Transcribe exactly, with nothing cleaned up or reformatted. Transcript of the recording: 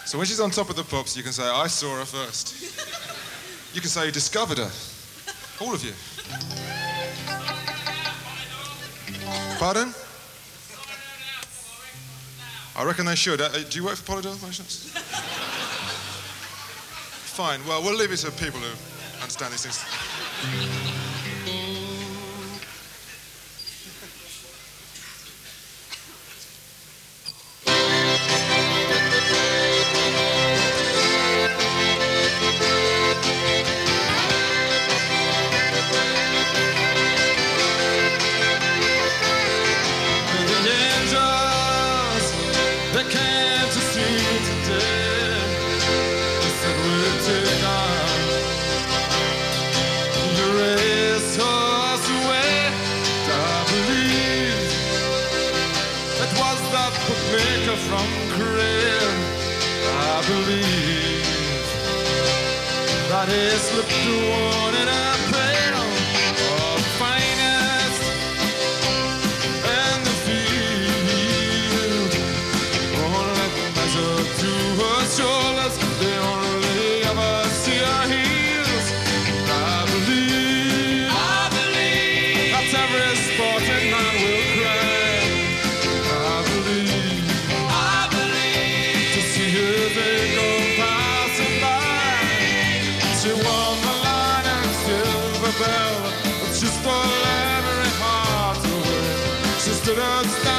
So when she's on top of the pops, you can say, I saw her first. You can say you discovered her. All of you. Pardon? I reckon they should. Uh, do you work for Polydor, by chance? Fine. Well, we'll leave it to people who understand these things. From Korea, I believe that he slipped one in a pail of finest in the field. Only measure to her shoulders, they only ever see her heels. I believe, I believe that every sporting man will cry. I believe. They go passing by. She won the line and silver bell, but she stole every heart away. She stood outside.